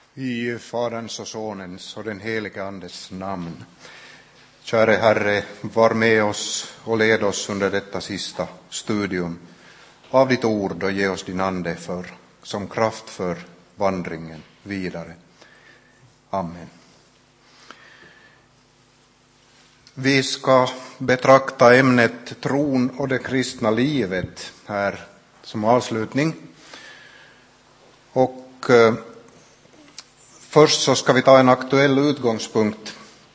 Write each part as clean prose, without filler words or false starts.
I Faderns och Sonens och den helige Andes namn. Käre Herre, var med oss och led oss under detta sista studium av ditt ord och ge oss din ande som kraft för vandringen vidare. Amen. Vi ska betrakta ämnet tron och det kristna livet här som avslutning. Och först så ska vi ta en aktuell utgångspunkt.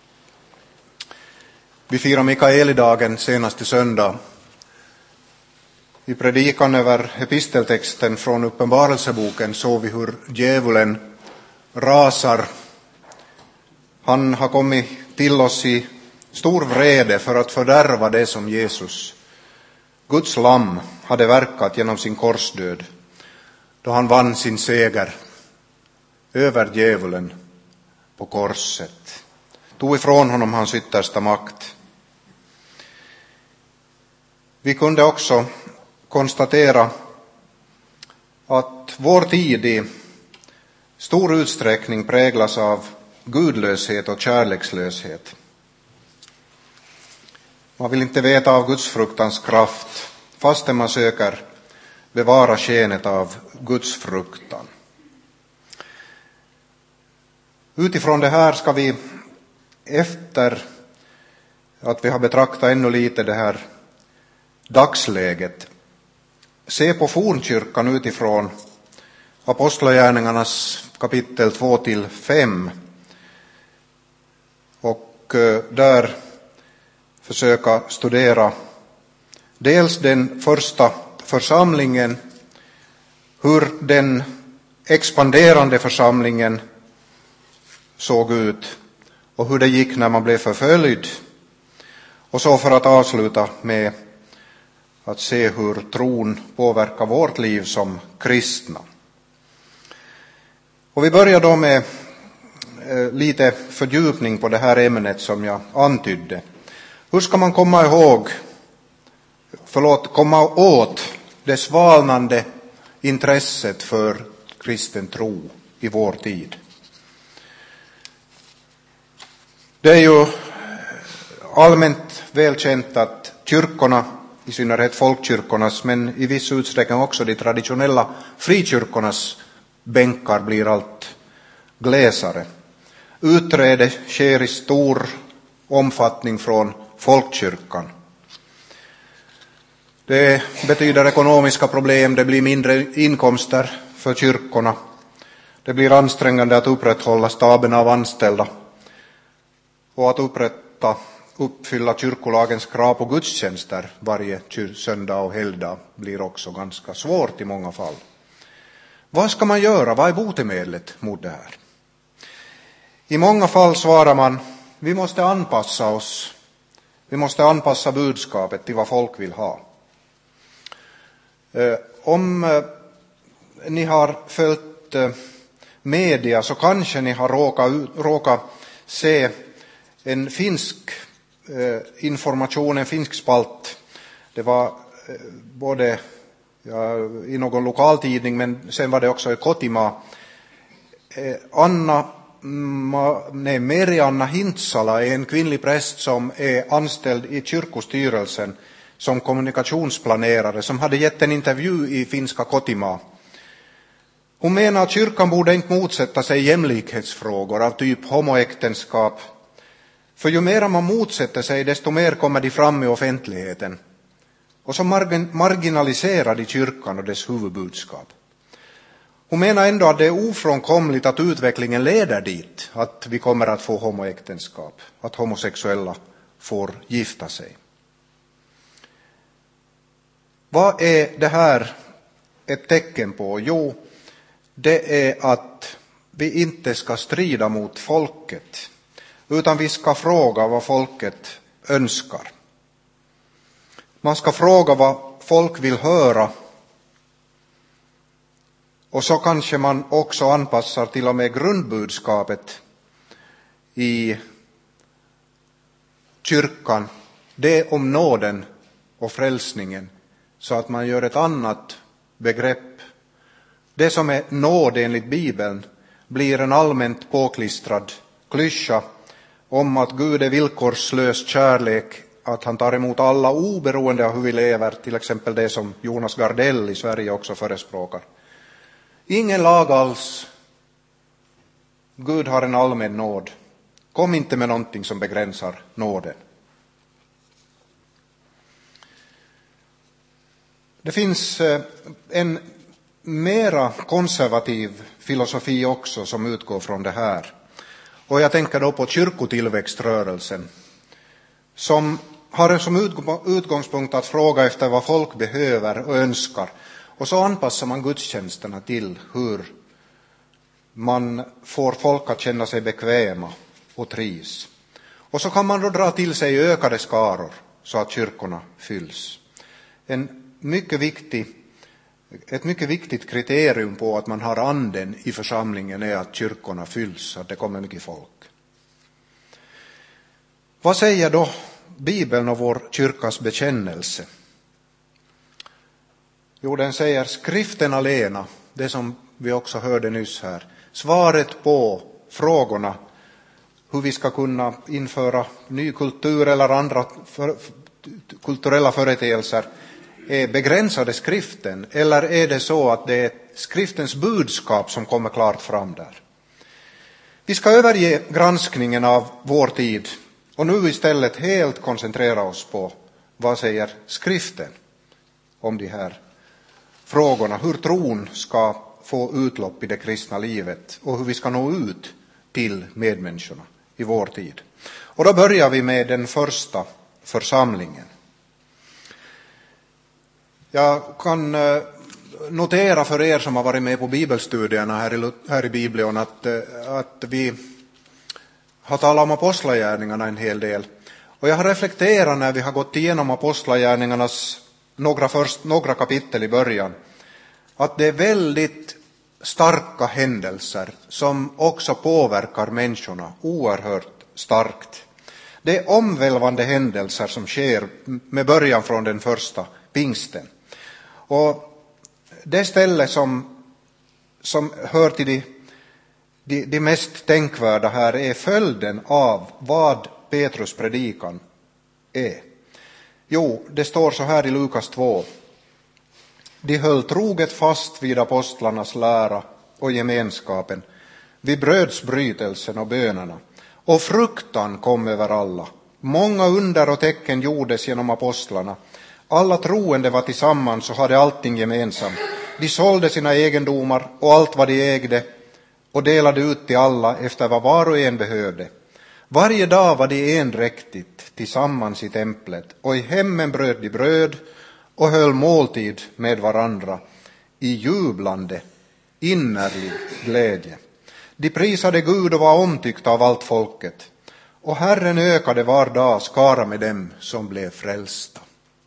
Vi firar Mikaelidagen senaste söndag. I predikan över episteltexten från Uppenbarelseboken såg vi hur djävulen rasar. Han har kommit till oss i stor vrede för att fördärva det som Jesus, Guds lamm, hade verkat genom sin korsdöd, då han vann sin seger över djävulen på korset. Tog ifrån honom hans yttersta makt. Vi kunde också konstatera att vår tid i stor utsträckning präglas av gudlöshet och kärlekslöshet. Man vill inte veta av Guds fruktans kraft, fastän man söker bevara skenet av Guds fruktan. Utifrån det här ska vi, efter att vi har betraktat ännu lite det här dagsläget, se på fornkyrkan utifrån Apostlagärningarnas kapitel 2-5 och där försöka studera dels den första församlingen, hur den expanderande församlingen såg ut och hur det gick när man blev förföljd. Och så för att avsluta med att se hur tron påverkar vårt liv som kristna. Och vi börjar då med lite fördjupning på det här ämnet som jag antydde. Hur ska man komma åt det svalnande intresset för kristen tro i vår tid? Det är ju allmänt välkänt att kyrkorna, i synnerhet folkkyrkornas, men i viss utsträckning också de traditionella frikyrkornas bänkar blir allt glesare. Utträde sker i stor omfattning från folkkyrkan. Det betyder ekonomiska problem, det blir mindre inkomster för kyrkorna. Det blir ansträngande att upprätthålla staben av anställda. Och att uppfylla kyrkolagens krav på gudstjänster varje söndag och helgdag blir också ganska svårt i många fall. Vad ska man göra? Vad är botemedlet mot det här? I många fall svarar man, vi måste anpassa oss. Vi måste anpassa budskapet till vad folk vill ha. Om ni har följt media så kanske ni har råkat se en finsk information, en finsk spalt. Det var både i någon lokaltidning, men sen var det också i Kotimaa. Merianna Hintsala är en kvinnlig präst som är anställd i kyrkostyrelsen som kommunikationsplanerare, som hade gett en intervju i finska Kotimaa. Hon menar att kyrkan borde inte motsätta sig jämlikhetsfrågor av typ homoäktenskap. För ju mer man motsätter sig, desto mer kommer de fram i offentligheten. Och så marginaliserar de kyrkan och dess huvudbudskap. Hon menar ändå att det är ofrånkomligt att utvecklingen leder dit, att vi kommer att få homoäktenskap, att homosexuella får gifta sig. Vad är det här ett tecken på? Jo, det är att vi inte ska strida mot folket, utan vi ska fråga vad folket önskar. Man ska fråga vad folk vill höra. Och så kanske man också anpassar till och med grundbudskapet i kyrkan, det om nåden och frälsningen, så att man gör ett annat begrepp. Det som är nåd enligt Bibeln, blir en allmänt påklistrad klyscha om att Gud är villkorslös kärlek, att han tar emot alla oberoende av hur vi lever, till exempel det som Jonas Gardell i Sverige också förespråkar. Ingen lag alls. Gud har en allmän nåd. Kom inte med någonting som begränsar nåden. Det finns en mera konservativ filosofi också som utgår från det här. Och jag tänker då på kyrkotillväxtrörelsen som har som utgångspunkt att fråga efter vad folk behöver och önskar. Och så anpassar man gudstjänsterna till hur man får folk att känna sig bekväma och trivs. Och så kan man då dra till sig ökade skaror så att kyrkorna fylls. Ett mycket viktigt kriterium på att man har anden i församlingen är att kyrkorna fylls, att det kommer mycket folk. Vad säger då Bibeln och vår kyrkas bekännelse? Jo, den säger skriften alena, det som vi också hörde nyss här. Svaret på frågorna hur vi ska kunna införa ny kultur eller andra kulturella företeelser är begränsade skriften, eller är det så att det är skriftens budskap som kommer klart fram där? Vi ska överge granskningen av vår tid och nu istället helt koncentrera oss på vad säger skriften om de här frågorna, hur tron ska få utlopp i det kristna livet och hur vi ska nå ut till medmänniskorna i vår tid. Och då börjar vi med den första församlingen. Jag kan notera för er som har varit med på bibelstudierna här i Bibeln att vi har talat om apostlagärningarna en hel del. Och jag har reflekterat när vi har gått igenom apostlagärningarnas några kapitel i början att det är väldigt starka händelser som också påverkar människorna oerhört starkt. Det är omvälvande händelser som sker med början från den första pingsten. Och det ställe som hör till de mest tänkvärda här är följden av vad Petrus predikan är. Jo, det står så här i Lukas 2. De höll troget fast vid apostlarnas lära och gemenskapen, vid brödsbrytelsen och bönerna. Och fruktan kom över alla. Många under och tecken gjordes genom apostlarna. Alla troende var tillsammans och hade allting gemensamt. De sålde sina egendomar och allt vad de ägde och delade ut till alla efter vad var och en behövde. Varje dag var de endräktigt tillsammans i templet och i hemmen bröt de bröd och höll måltid med varandra i jublande, innerlig glädje. De prisade Gud och var omtyckta av allt folket. Och Herren ökade var dag skara med dem som blev frälsta.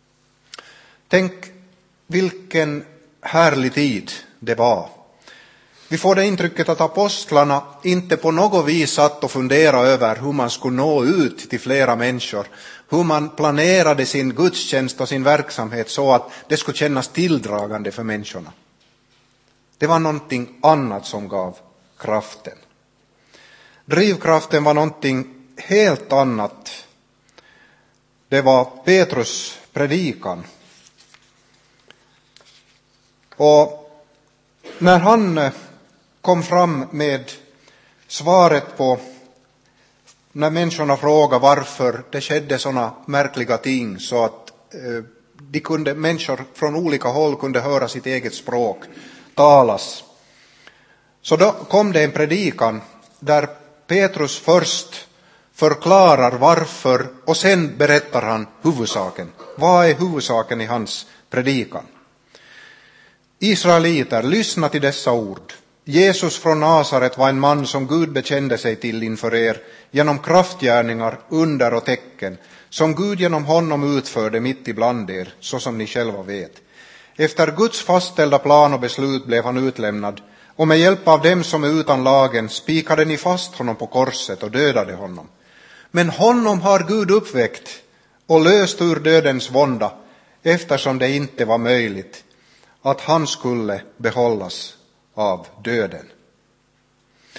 Tänk vilken härlig tid det var. Vi får det intrycket att apostlarna inte på något vis satt och funderade över hur man skulle nå ut till flera människor. Hur man planerade sin gudstjänst och sin verksamhet så att det skulle kännas tilldragande för människorna. Det var någonting annat som gav kraften. Drivkraften var någonting helt annat. Det var Petrus predikan. Och när han kom fram med svaret på när människorna frågade varför det skedde såna märkliga ting så att människor från olika håll kunde höra sitt eget språk talas. Så då kom det en predikan där Petrus först förklarar varför och sen berättar han huvudsaken. Vad är huvudsaken i hans predikan? Israeliter, lyssna till dessa ord. Jesus från Nasaret var en man som Gud bekände sig till inför er genom kraftgärningar, under och tecken, som Gud genom honom utförde mitt ibland er, så som ni själva vet. Efter Guds fastställda plan och beslut blev han utlämnad, och med hjälp av dem som är utan lagen spikade ni fast honom på korset och dödade honom. Men honom har Gud uppväckt och löst ur dödens vånda, eftersom det inte var möjligt att han skulle behållas av döden.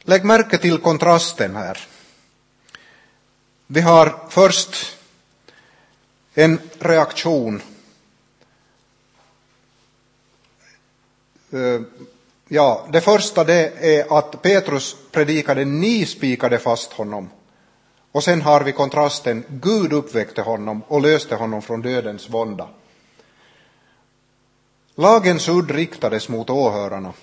Lägg märke till kontrasten här. Vi har först en reaktion. Det första det är att Petrus predikade, ni spikade fast honom. Och sen har vi kontrasten, Gud uppväckte honom och löste honom från dödens vånda. Lagens udd riktades mot åhörarna.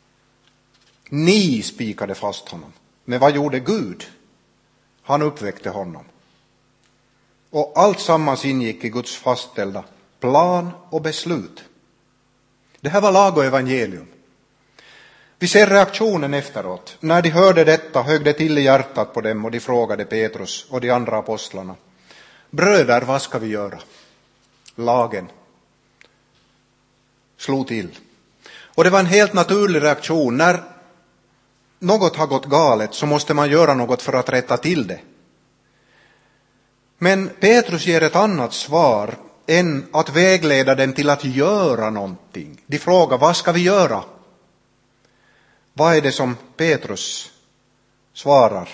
Ni spikade fast honom. Men vad gjorde Gud? Han uppväckte honom. Och allt sammans ingick i Guds fastställda plan och beslut. Det här var lag och evangelium. Vi ser reaktionen efteråt. När de hörde detta högg det till i hjärtat på dem och de frågade Petrus och de andra apostlarna. Bröder, vad ska vi göra? Lagen slog till. Och det var en helt naturlig reaktion. När något har gått galet så måste man göra något för att rätta till det. Men Petrus ger ett annat svar än att vägleda dem till att göra någonting. De frågar, vad ska vi göra? Vad är det som Petrus svarar?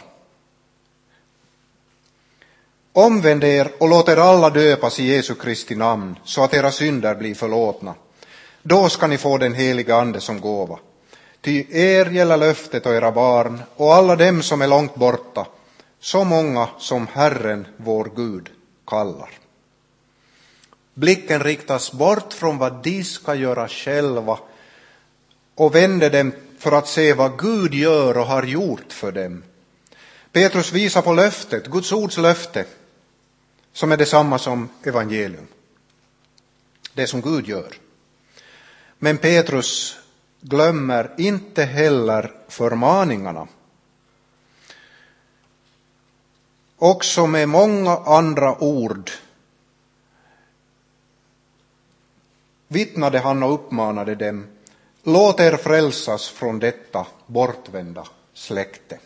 Omvänd er och låt er alla döpas i Jesu Kristi namn så att era synder blir förlåtna. Då ska ni få den heliga ande som gåva. Ty er gäller löftet och era barn och alla dem som är långt borta, så många som Herren vår Gud kallar. Blicken riktas bort från vad de ska göra själva och vänder dem för att se vad Gud gör och har gjort för dem. Petrus visar på löftet, Guds ords löfte, som är detsamma som evangelium. Det som Gud gör. Men Petrus glömmer inte heller förmaningarna. Också med många andra ord vittnade han och uppmanade dem. Låt er frälsas från detta bortvända släkte.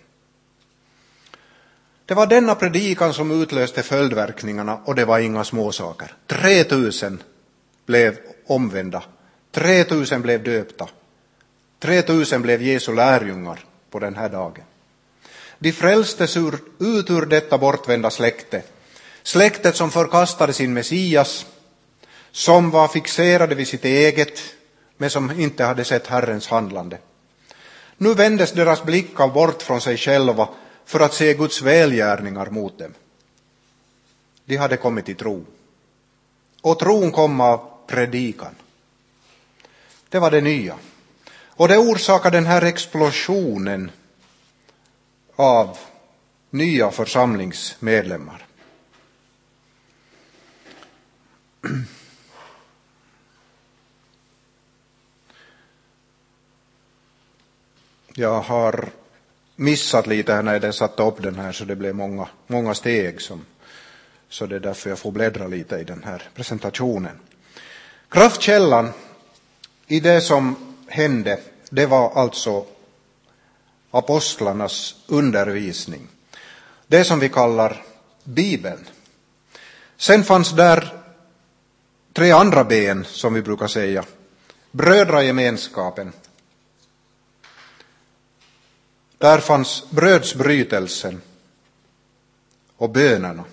Det var denna predikan som utlöste följdverkningarna och det var inga småsaker. 3000 blev omvända. 3000 blev döpta. 3000 blev Jesu lärjungar på den här dagen. De frälstes ut ur detta bortvända släkte. Släktet som förkastade sin Messias, som var fixerade vid sitt eget, men som inte hade sett Herrens handlande. Nu vändes deras blickar bort från sig själva för att se Guds välgärningar mot dem. De hade kommit till tro. Och tron kom av predikan. Det var det nya. Och det orsakade den här explosionen av nya församlingsmedlemmar. Jag har missat lite här när jag satte upp den här så det blev många steg. Så det är därför jag får bläddra lite i den här presentationen. Kraftkällan i det som hände, det var alltså apostlarnas undervisning. Det som vi kallar Bibeln. Sen fanns där 3 andra ben som vi brukar säga. Brödragemenskapen. Där fanns brödsbrytelsen och bönerna.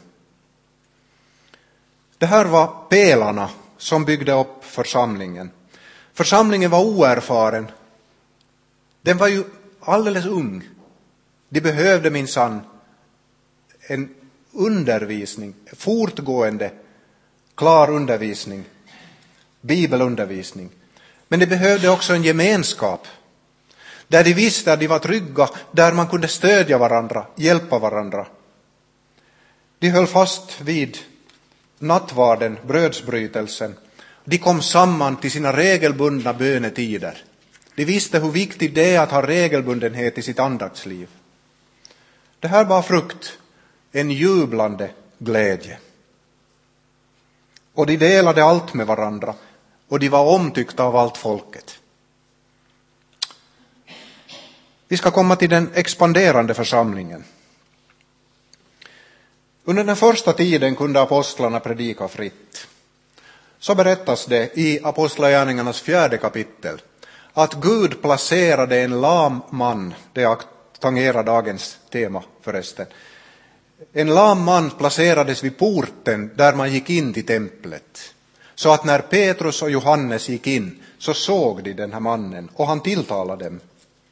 Det här var pelarna som byggde upp församlingen. Församlingen var oerfaren. Den var ju alldeles ung. De behövde minsann en undervisning, fortgående, klar undervisning, bibelundervisning. Men de behövde också en gemenskap. Där de visste att de var trygga, där man kunde stödja varandra, hjälpa varandra. De höll fast vid nattvarden, brödsbrytelsen. De kom samman till sina regelbundna bönetider. De visste hur viktigt det är att ha regelbundenhet i sitt andaktsliv. Det här var frukt, en jublande glädje. Och de delade allt med varandra och de var omtyckta av allt folket. Vi ska komma till den expanderande församlingen. Under den första tiden kunde apostlarna predika fritt. Så berättas det i Apostlagärningarnas 4:e kapitel att Gud placerade en lam man, det är tangera dagens tema förresten. En lam man placerades vid porten där man gick in till templet. Så att när Petrus och Johannes gick in så såg de den här mannen och han tilltalade dem.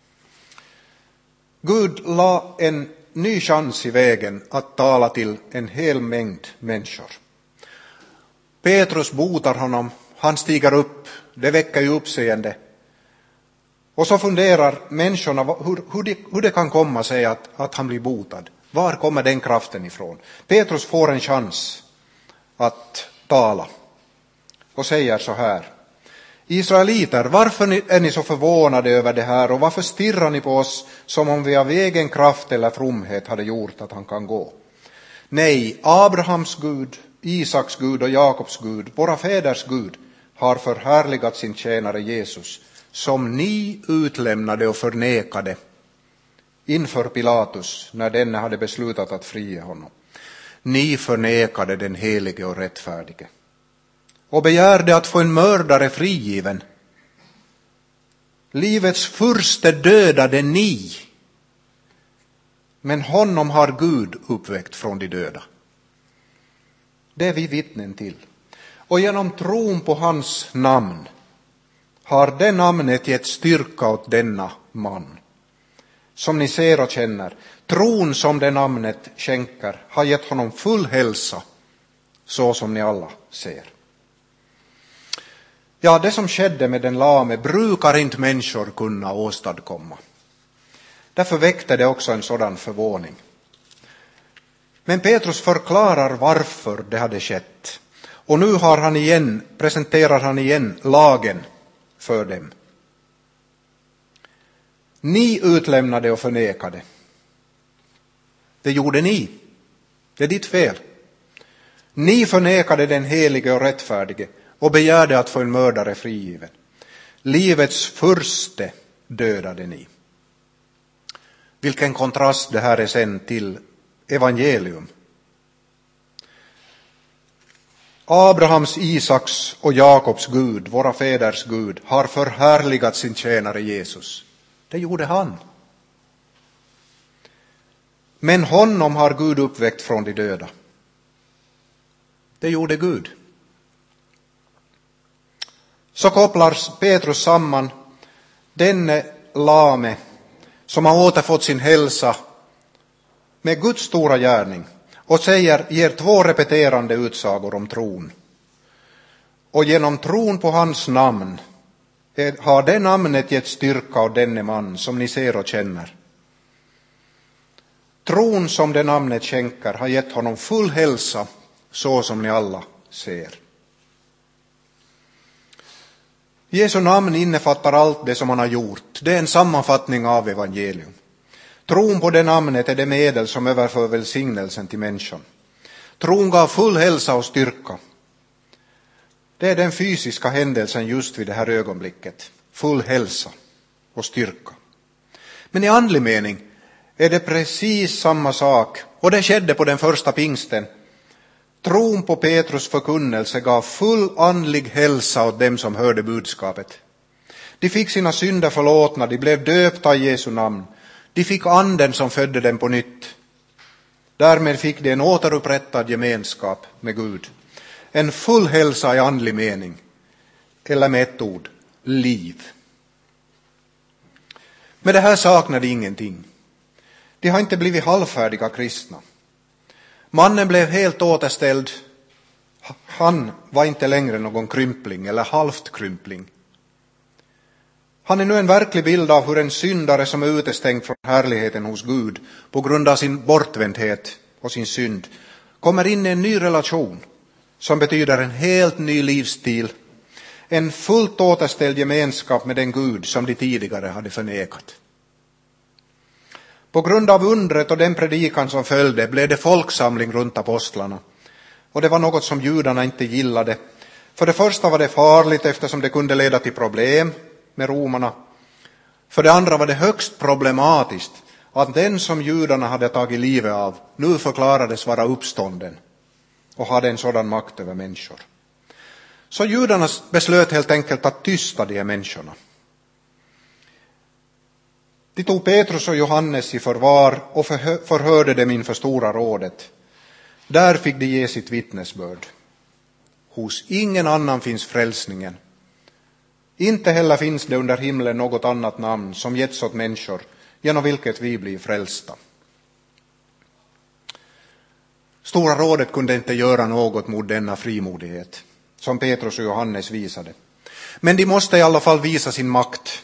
Gud la en ny chans i vägen att tala till en hel mängd människor. Petrus botar honom, han stiger upp, det väcker ju uppseende. Och så funderar människorna hur det kan komma sig att han blir botad. Var kommer den kraften ifrån? Petrus får en chans att tala och säger så här: Israeliter, varför är ni så förvånade över det här och varför stirrar ni på oss som om vi av egen kraft eller fromhet hade gjort att han kan gå? Nej, Abrahams Gud, Isaks Gud och Jakobs Gud, våra fäders Gud, har förhärligat sin tjänare Jesus, som ni utlämnade och förnekade inför Pilatus när denne hade beslutat att frige honom. Ni förnekade den helige och rättfärdige och begärde att få en mördare frigiven. Livets furste dödade ni, men honom har Gud uppväckt från de döda. Det är vi vittnen till. Och genom tron på hans namn har det namnet gett styrka åt denna man. Som ni ser och känner, tron som det namnet skänker har gett honom full hälsa, så som ni alla ser. Ja, det som skedde med den lame brukar inte människor kunna åstadkomma. Därför väckte det också en sådan förvåning. Men Petrus förklarar varför det hade skett. Och nu presenterar han igen lagen för dem. Ni utlämnade och förnekade. Det gjorde ni. Det är ditt fel. Ni förnekade den helige och rättfärdige och begärde att få en mördare frigiven. Livets furste dödade ni. Vilken kontrast det här är sen till evangelium. Abrahams, Isaks och Jakobs Gud, våra fäders Gud, har förhärligat sin tjänare Jesus. Det gjorde han. Men honom har Gud uppväckt från de döda. Det gjorde Gud. Så kopplar Petrus samman denne lame som har återfått sin hälsa med Guds stora gärning och ger 2 repeterande utsagor om tron. Och genom tron på hans namn har det namnet gett styrka åt denne man som ni ser och känner. Tron som det namnet skänker har gett honom full hälsa, så som ni alla ser. Jesu namn innefattar allt det som han har gjort. Det är en sammanfattning av evangelium. Tron på det namnet är det medel som överför välsignelsen till människan. Tron gav full hälsa och styrka. Det är den fysiska händelsen just vid det här ögonblicket. Full hälsa och styrka. Men i andlig mening är det precis samma sak. Och det skedde på den första pingsten. Tron på Petrus förkunnelse gav full andlig hälsa åt dem som hörde budskapet. De fick sina synder förlåtna, de blev döpta i Jesu namn. De fick anden som födde dem på nytt. Därmed fick de en återupprättad gemenskap med Gud. En full hälsa i andlig mening. Eller med ett ord, liv. Men det här saknade ingenting. De har inte blivit halvfärdiga kristna. Mannen blev helt återställd. Han var inte längre någon krympling eller halvt krympling. Han är nu en verklig bild av hur en syndare som är utestängd från härligheten hos Gud på grund av sin bortvändhet och sin synd kommer in i en ny relation som betyder en helt ny livsstil, en fullt återställd gemenskap med den Gud som de tidigare hade förnekat. På grund av undret och den predikan som följde blev det folksamling runt apostlarna. Och det var något som judarna inte gillade. För det första var det farligt eftersom det kunde leda till problem med romarna. För det andra var det högst problematiskt att den som judarna hade tagit livet av nu förklarades vara uppstånden och hade en sådan makt över människor. Så judarna beslöt helt enkelt att tysta de här människorna. De tog Petrus och Johannes i förvar och förhörde dem inför stora rådet. Där fick de ge sitt vittnesbörd. Hos ingen annan finns frälsningen. Inte heller finns det under himlen något annat namn som getts åt människor genom vilket vi blir frälsta. Stora rådet kunde inte göra något mot denna frimodighet som Petrus och Johannes visade. Men de måste i alla fall visa sin makt.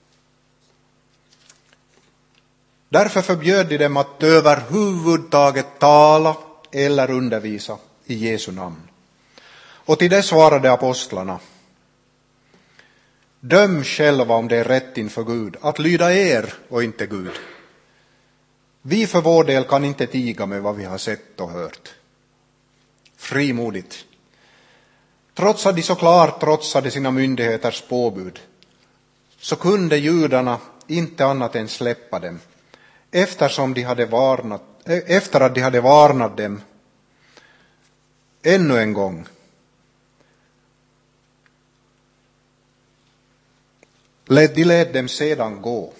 Därför förbjöd de dem att överhuvudtaget tala eller undervisa i Jesu namn. Och till det svarade apostlarna: döm själva om det är rätt inför Gud att lyda er och inte Gud. Vi för vår del kan inte tiga med vad vi har sett och hört. Frimodigt. Trots att de såklart trotsade sina myndigheters påbud, så kunde judarna inte annat än släppa dem, efter att de hade varnat dem ännu en gång. De lät dem sedan gå,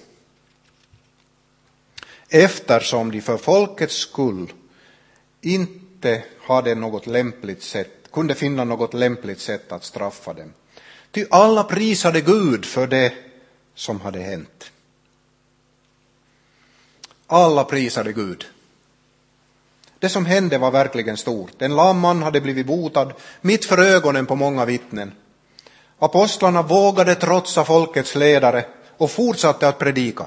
eftersom de för folkets skull inte hade något lämpligt sätt, kunde finna något lämpligt sätt att straffa dem. Ty alla prisade Gud för det som hade hänt. Alla prisade Gud. Det som hände var verkligen stort. En lam man hade blivit botad mitt för ögonen på många vittnen. Apostlarna vågade trotsa folkets ledare och fortsatte att predika.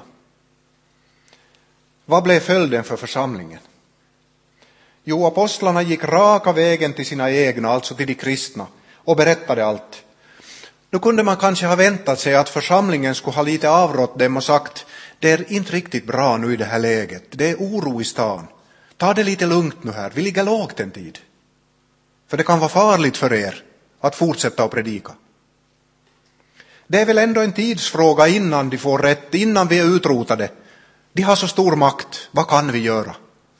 Vad blev följden för församlingen? Jo, apostlarna gick raka vägen till sina egna, alltså till de kristna, och berättade allt. Nu kunde man kanske ha väntat sig att församlingen skulle ha lite avrått dem och sagt: det är inte riktigt bra nu i det här läget, det är oro i stan. Ta det lite lugnt nu här, vi ligger lågt en tid. För det kan vara farligt för er att fortsätta att predika. Det är väl ändå en tidsfråga innan de får rätt, innan vi är utrotade. De har så stor makt, vad kan vi göra?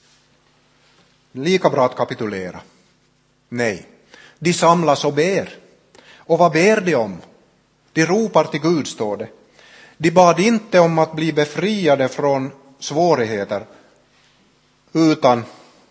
Lika bra att kapitulera. Nej, de samlas och ber. Och vad ber de om? De ropar till Gud, står det. De bad inte om att bli befriade från svårigheter, utan: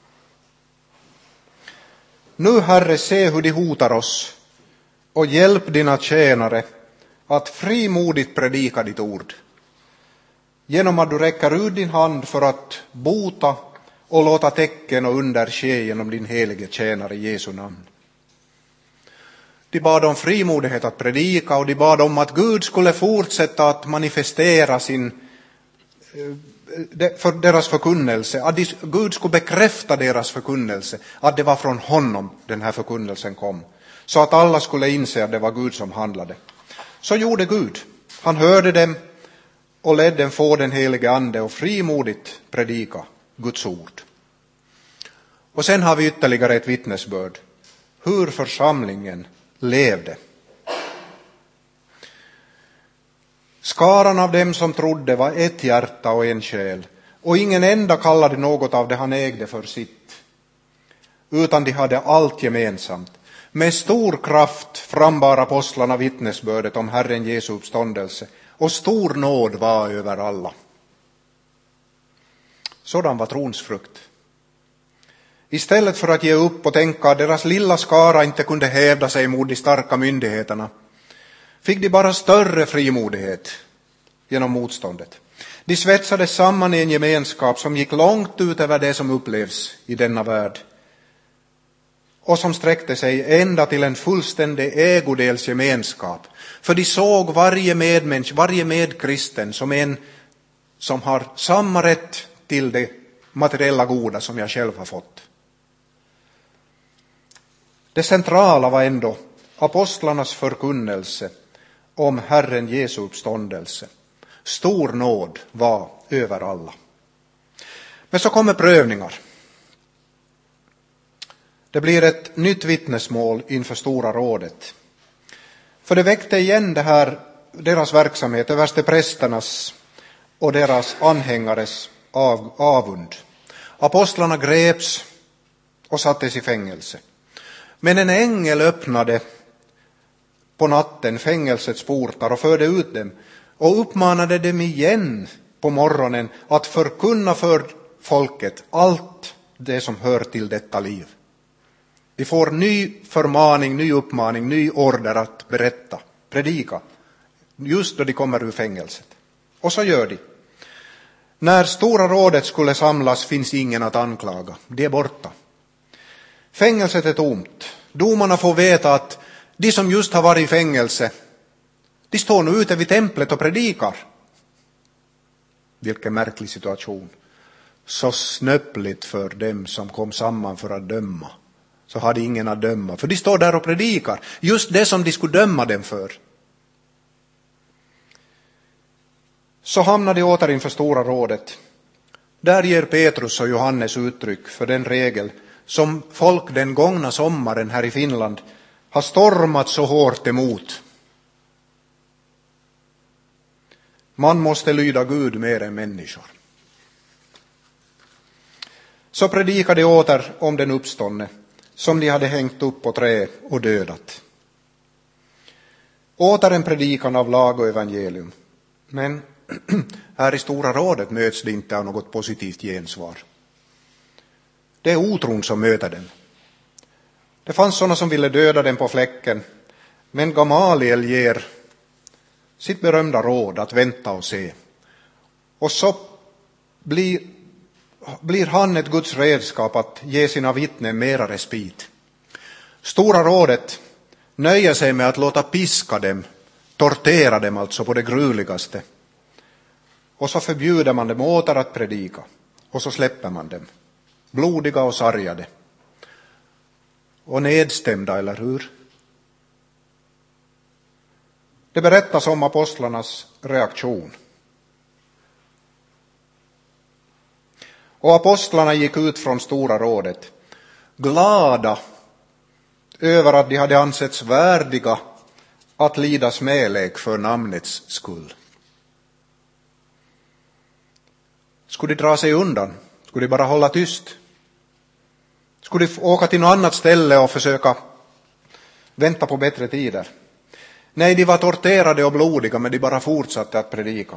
nu, Herre, se hur de hotar oss, och hjälp dina tjänare att frimodigt predika ditt ord, genom att du räcker ut din hand för att bota och låta tecken och under ske genom din helige tjänare Jesu namn. De bad om frimodighet att predika, och de bad om att Gud skulle fortsätta att manifestera för deras förkunnelse, att Gud skulle bekräfta deras förkunnelse, att det var från honom den här förkunnelsen kom, så att alla skulle inse att det var Gud som handlade. Så gjorde Gud. Han hörde dem och lät dem få den helige ande och frimodigt predika Guds ord. Och sen har vi ytterligare ett vittnesbörd hur församlingen levde. Skaran av dem som trodde var ett hjärta och en själ, och ingen enda kallade något av det han ägde för sitt, utan de hade allt gemensamt. Med stor kraft frambar apostlarna vittnesbördet om Herren Jesu uppståndelse, och stor nåd var över alla. Sådan var trons frukt. Istället för att ge upp och tänka att deras lilla skara inte kunde hävda sig mot de starka myndigheterna, fick de bara större frimodighet genom motståndet. De svetsades samman i en gemenskap som gick långt utöver det som upplevs i denna värld, och som sträckte sig ända till en fullständig ägodelsgemenskap. För de såg varje medmänniska, varje medkristen som en som har samma rätt till det materiella goda som jag själv har fått. Det centrala var ändå apostlarnas förkunnelse om Herren Jesu uppståndelse. Stor nåd var över alla. Men så kommer prövningar. Det blir ett nytt vittnesmål inför Stora rådet. För det väckte igen det här, deras verksamhet, översteprästernas och deras anhängares avund. Apostlarna greps och sattes i fängelse. Men en ängel öppnade på natten fängelsets portar och förde ut dem och uppmanade dem igen på morgonen att förkunna för folket allt det som hör till detta liv. De får ny förmaning, ny uppmaning, ny order att berätta, predika, just då de kommer ur fängelset. Och så gör de. När stora rådet skulle samlas finns ingen att anklaga. De är borta. Fängelset är tomt. Domarna får veta att de som just har varit i fängelse, de står nu ute vid templet och predikar. Vilken märklig situation. Så snöpligt för dem som kom samman för att döma. Så hade ingen att döma. För de står där och predikar. Just det som de skulle döma dem för. Så hamnar de åter inför stora rådet. Där ger Petrus och Johannes uttryck för den regel som folk den gångna sommaren här i Finland har stormat så hårt emot. Man måste lyda Gud mer än människor. Så predikade de åter om den uppståndne som de hade hängt upp på trä och dödat. Åter en predikan av lag och evangelium. Men här i Stora rådet möts det inte av något positivt gensvar. Det är otron som möter dem. Det fanns sådana som ville döda dem på fläcken, men Gamaliel ger sitt berömda råd att vänta och se. Och så blir han ett Guds redskap att ge sina vittnen mera respit. Stora rådet nöjer sig med att låta piska dem, tortera dem alltså på det gruvligaste. Och så förbjuder man dem åter att predika. Och så släpper man dem. Blodiga och sargade. Och nedstämda, eller hur? Det berättas om apostlarnas reaktion. Och apostlarna gick ut från Stora rådet, glada över att de hade ansetts värdiga att lida smälek för namnets skull. Skulle de dra sig undan? Skulle de bara hålla tyst? Skulle de åka till något annat ställe och försöka vänta på bättre tider? Nej, de var torterade och blodiga, men de bara fortsatte att predika.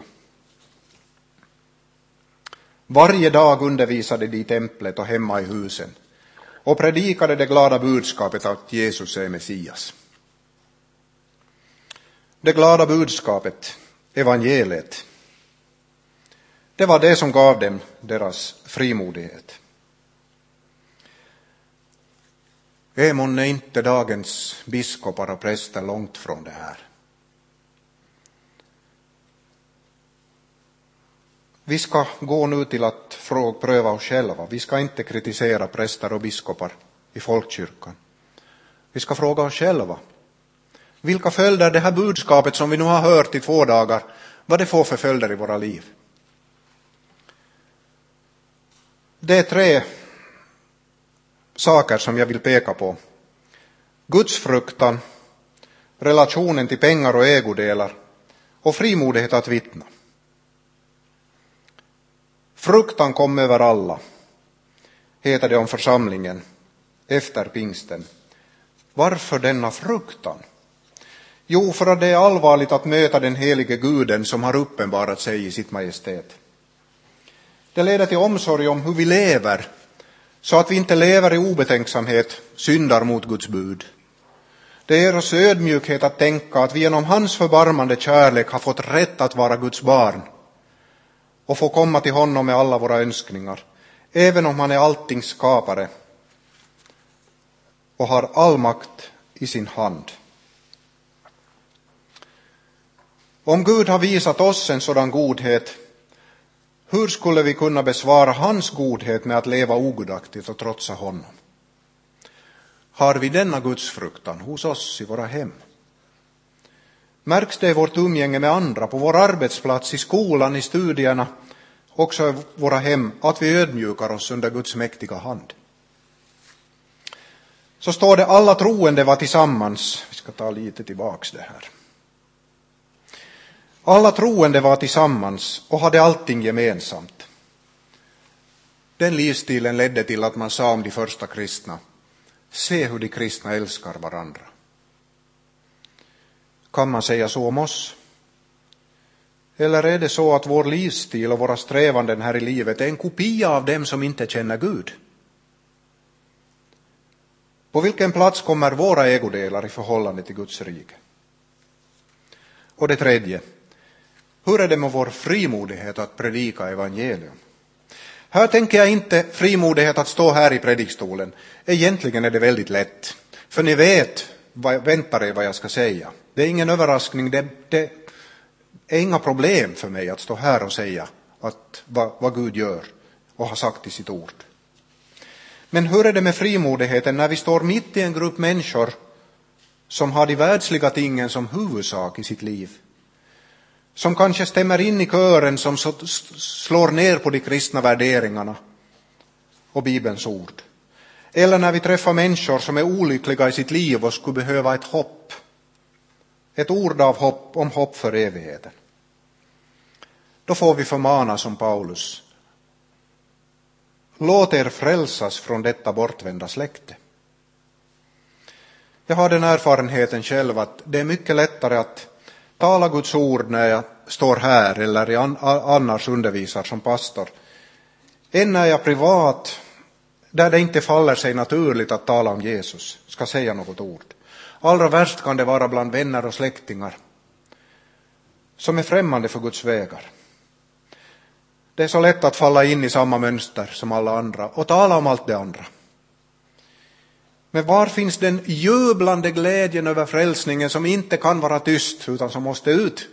Varje dag undervisade de i templet och hemma i husen och predikade det glada budskapet att Jesus är Messias. Det glada budskapet, evangeliet, det var det som gav dem deras frimodighet. Är månne inte dagens biskopar och präster långt från det här? Vi ska gå nu till att pröva oss själva. Vi ska inte kritisera präster och biskopar i folkkyrkan. Vi ska fråga oss själva. Vilka följder det här budskapet som vi nu har hört i 2 dagar, vad det får för följder i våra liv? Det är 3 saker som jag vill peka på. Guds fruktan, relationen till pengar och ägodelar och frimodighet att vittna. Fruktan kom över alla, heter det om församlingen efter pingsten. Varför denna fruktan? Jo, för att det är allvarligt att möta den helige Guden som har uppenbarat sig i sitt majestät. Det leder till omsorg om hur vi lever, så att vi inte lever i obetänksamhet, syndar mot Guds bud. Det ger oss ödmjukhet att tänka att vi genom hans förbarmande kärlek har fått rätt att vara Guds barn och få komma till honom med alla våra önskningar, även om han är alltings skapare och har all makt i sin hand. Om Gud har visat oss en sådan godhet, hur skulle vi kunna besvara hans godhet med att leva ogudaktigt och trotsa honom? Har vi denna Guds fruktan hos oss i våra hem? Märks det i vårt umgänge med andra, på vår arbetsplats, i skolan, i studierna, också i våra hem, att vi ödmjukar oss under Guds mäktiga hand? Så står det alla troende var tillsammans. Vi ska ta lite tillbaks det här. Alla troende var tillsammans och hade allting gemensamt. Den livsstilen ledde till att man sa om de första kristna: se hur de kristna älskar varandra. Kan man säga så om oss? Eller är det så att vår livsstil och våra strävanden här i livet är en kopia av dem som inte känner Gud? På vilken plats kommer våra ägodelar i förhållande till Guds rike? Och det tredje, hur är det med vår frimodighet att predika evangelium? Här tänker jag inte frimodighet att stå här i predikstolen. Egentligen är det väldigt lätt. För ni vet, väntar er vad jag ska säga. Det är ingen överraskning, det är inga problem för mig att stå här och säga vad Gud gör och har sagt i sitt ord. Men hur är det med frimodigheten när vi står mitt i en grupp människor som har de världsliga tingen som huvudsak i sitt liv? Som kanske stämmer in i kören som slår ner på de kristna värderingarna och Bibelns ord. Eller när vi träffar människor som är olyckliga i sitt liv och skulle behöva ett hopp. Ett ord av hopp om hopp för evigheten. Då får vi förmana som Paulus. Låt er frälsas från detta bortvända släkte. Jag har den erfarenheten själv att det är mycket lättare att tala Guds ord när jag står här eller annars undervisar som pastor. Än när jag privat, där det inte faller sig naturligt att tala om Jesus, ska säga något ord. Allra värst kan det vara bland vänner och släktingar som är främmande för Guds vägar. Det är så lätt att falla in i samma mönster som alla andra och tala om allt det andra. Men var finns den jublande glädjen över frälsningen som inte kan vara tyst utan som måste ut?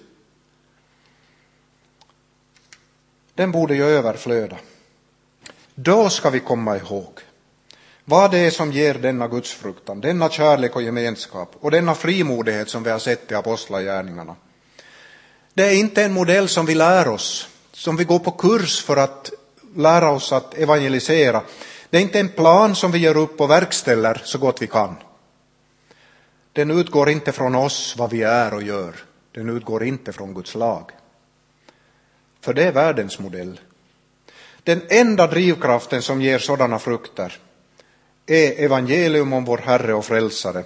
Den borde ju överflöda. Då ska vi komma ihåg vad det är som ger denna gudsfruktan, denna kärlek och gemenskap och denna frimodighet som vi har sett i apostlagärningarna. Det är inte en modell som vi lär oss, som vi går på kurs för att lära oss att evangelisera. Det är inte en plan som vi gör upp och verkställer så gott vi kan. Den utgår inte från oss vad vi är och gör. Den utgår inte från Guds lag. För det är världens modell. Den enda drivkraften som ger sådana frukter är evangelium om vår Herre och Frälsare,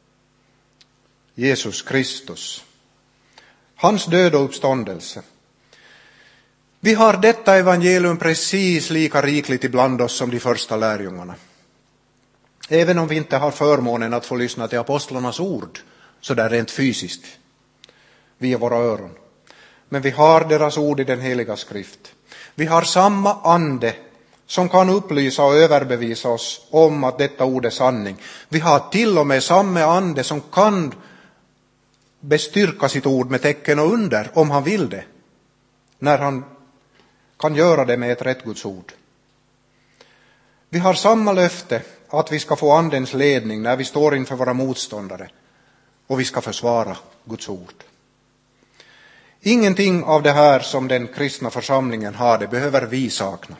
Jesus Kristus. Hans död och uppståndelse. Vi har detta evangelium precis lika rikligt ibland oss som de första lärjungarna. Även om vi inte har förmånen att få lyssna till apostlarnas ord så där rent fysiskt via våra öron. Men vi har deras ord i den heliga skrift. Vi har samma ande som kan upplysa och överbevisa oss om att detta ord är sanning. Vi har till och med samma ande som kan bestyrka sitt ord med tecken och under om han vill det. När han kan göra det med ett rätt Guds ord. Vi har samma löfte att vi ska få andens ledning när vi står inför våra motståndare och vi ska försvara Guds ord. Ingenting av det här som den kristna församlingen har, det behöver vi sakna.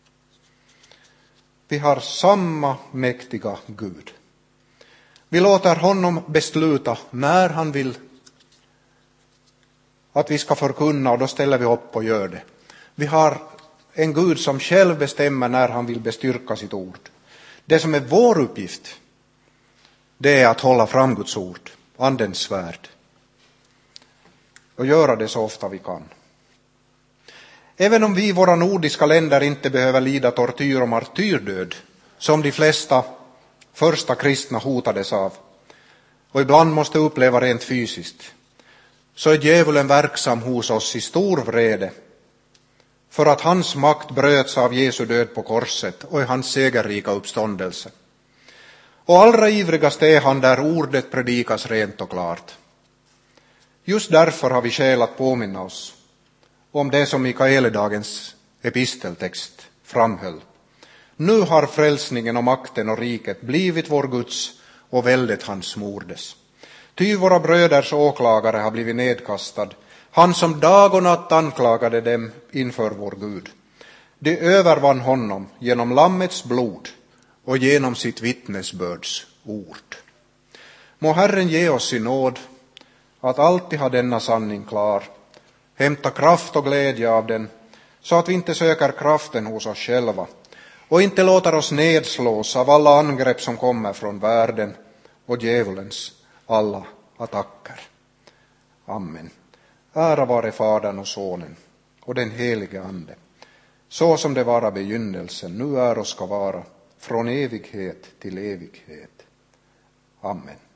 Vi har samma mäktiga Gud. Vi låter honom besluta när han vill att vi ska förkunna och då ställer vi upp och gör det. Vi har en Gud som själv bestämmer när han vill bestyrka sitt ord. Det som är vår uppgift, det är att hålla fram Guds ord, andens svärd. Och göra det så ofta vi kan. Även om vi i våra nordiska länder inte behöver lida tortyr och martyrdöd, som de flesta första kristna hotades av, och ibland måste uppleva rent fysiskt, så är djävulen verksam hos oss i stor vrede, för att hans makt bröts av Jesu död på korset och i hans segerrika uppståndelse. Och allra ivrigast är han där ordet predikas rent och klart. Just därför har vi skäl att påminna oss om det som Mikaeledagens episteltext framhöll. Nu har frälsningen och makten och riket blivit vår Guds och väldet hans mordes. Ty våra bröders åklagare har blivit nedkastad, han som dag och natt anklagade dem inför vår Gud. De övervann honom genom lammets blod och genom sitt vittnesbörds ord. Må Herren ge oss i nåd att alltid ha denna sanning klar, hämta kraft och glädje av den, så att vi inte söker kraften hos oss själva och inte låter oss nedslås av alla angrepp som kommer från världen och djävulens alla attacker. Amen. Ära vare Fadern och Sonen och den helige Ande, så som det var i begynnelsen, nu är och ska vara, från evighet till evighet. Amen.